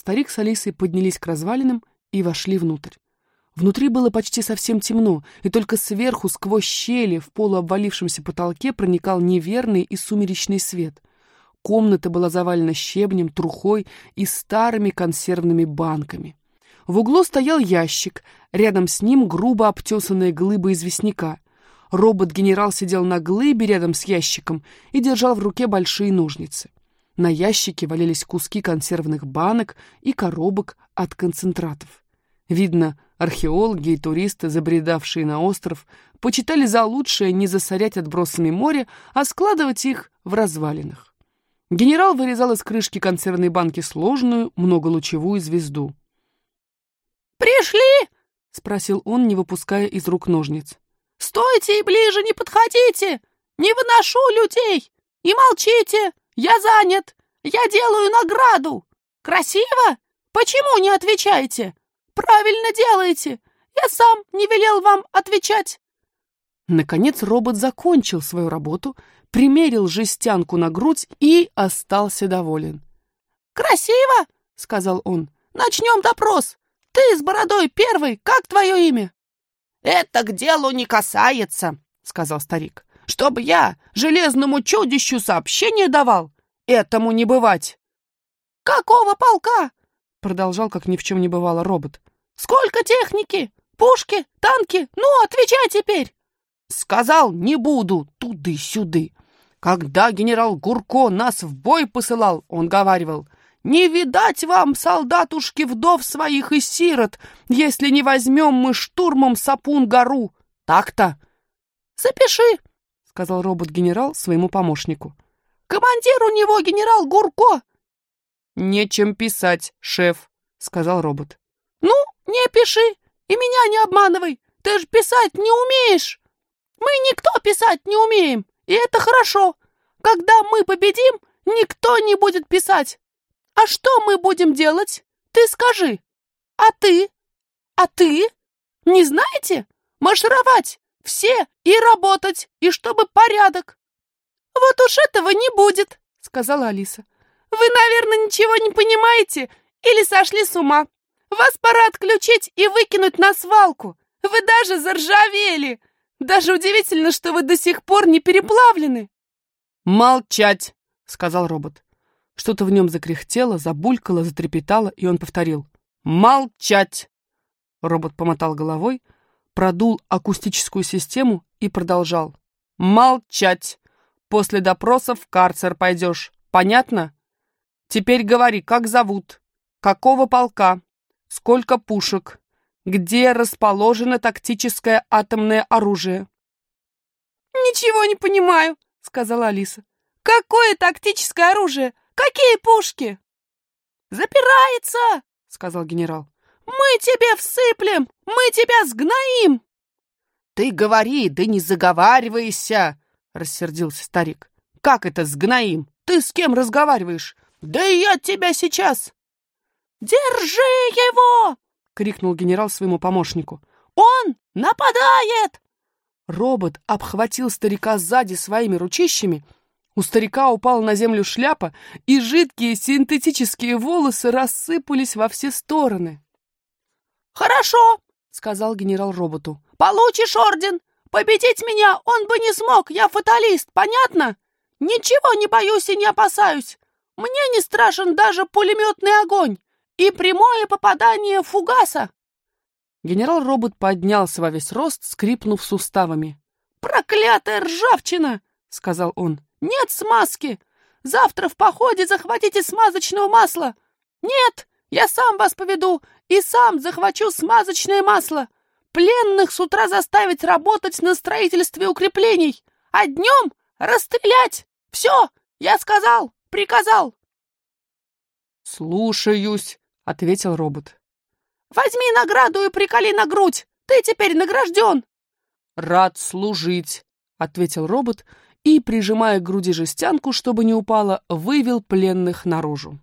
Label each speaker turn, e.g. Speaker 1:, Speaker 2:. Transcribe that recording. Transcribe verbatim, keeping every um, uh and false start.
Speaker 1: Старик с Алисой поднялись к развалинам и вошли внутрь. Внутри было почти совсем темно, и только сверху, сквозь щели в полуобвалившемся потолке, проникал неверный и сумеречный свет. Комната была завалена щебнем, трухой и старыми консервными банками. В углу стоял ящик, рядом с ним грубо обтесанная глыба известняка. Робот-генерал сидел на глыбе рядом с ящиком и держал в руке большие ножницы. На ящике валялись куски консервных банок и коробок от концентратов. Видно, археологи и туристы, забредавшие на остров, почитали за лучшее не засорять отбросами моря, а складывать их в развалинах. Генерал вырезал из крышки консервной банки сложную многолучевую звезду.
Speaker 2: «Пришли?» —
Speaker 1: спросил он, не выпуская из рук ножниц.
Speaker 2: «Стойте и ближе не подходите! Не выношу людей! И молчите! Я занят! Я делаю награду! Красиво? Почему не отвечаете? Правильно делаете! Я сам не велел вам отвечать!»
Speaker 1: Наконец робот закончил свою работу, примерил жестянку на грудь и остался доволен.
Speaker 2: «Красиво!» — сказал он. «Начнем допрос! Ты с бородой первый, как твое имя?» «Это к делу не касается», — сказал старик. «Чтобы я железному чудищу сообщение давал? Этому не бывать». «Какого полка?» — продолжал, как ни в чем не бывало, робот. «Сколько техники? Пушки? Танки? Ну, отвечай теперь!» «Сказал, не буду, туды-сюды. Когда генерал Гурко нас в бой посылал, он говаривал: не видать вам, солдатушки, вдов своих и сирот, если не возьмем мы штурмом Сапун-гору. Так-то!» «Запиши», — сказал робот-генерал своему помощнику. «Командир у него генерал Гурко». «Нечем писать, шеф», — сказал робот. «Ну, не пиши и меня не обманывай. Ты ж писать не умеешь. Мы никто писать не умеем, и это хорошо. Когда мы победим, никто не будет писать. А что мы будем делать? Ты скажи. А ты? А ты? Не знаете? Маршировать все и работать, и чтобы порядок». «Вот уж этого не будет», — сказала Алиса. «Вы, наверное, ничего не понимаете или сошли с ума. Вас пора отключить и выкинуть на свалку. Вы даже заржавели. Даже удивительно, что вы до сих пор не переплавлены».
Speaker 1: «Молчать», — сказал робот. Что-то в нем закряхтело, забулькало, затрепетало, и он повторил: «Молчать!» Робот помотал головой, продул акустическую систему и продолжал: «Молчать! После допроса в карцер пойдешь. Понятно? Теперь говори, как зовут, какого полка, сколько пушек, где расположено тактическое атомное оружие».
Speaker 2: «Ничего не понимаю», — сказала Алиса. «Какое тактическое оружие? Какие пушки?» «Запирается», — сказал генерал. «Мы тебе всыплем! Мы тебя сгноим!»
Speaker 1: «Ты говори, да не заговаривайся!» — рассердился старик. «Как это сгноим? Ты с кем разговариваешь?
Speaker 2: Да и я тебя сейчас!» «Держи его!» — крикнул генерал своему помощнику. «Он нападает!»
Speaker 1: Робот обхватил старика сзади своими ручищами. У старика упала на землю шляпа, и жидкие синтетические волосы рассыпались во все стороны.
Speaker 2: «Хорошо», — сказал генерал роботу. «Получишь орден. Победить меня он бы не смог, я фаталист, понятно? Ничего не боюсь и не опасаюсь. Мне не страшен даже пулеметный огонь и прямое попадание фугаса».
Speaker 1: Генерал-робот поднялся во весь рост, скрипнув суставами.
Speaker 2: «Проклятая ржавчина!» — сказал он. «Нет смазки! Завтра в походе захватите смазочного масла! Нет, я сам вас поведу и сам захвачу смазочное масло! Пленных с утра заставить работать на строительстве укреплений, а днем расстрелять! Все, я сказал, приказал!»
Speaker 1: «Слушаюсь», — ответил робот.
Speaker 2: «Возьми награду и приколи на грудь! Ты теперь награжден!»
Speaker 1: «Рад служить», — ответил робот и, прижимая к груди жестянку, чтобы не упала, вывел пленных наружу.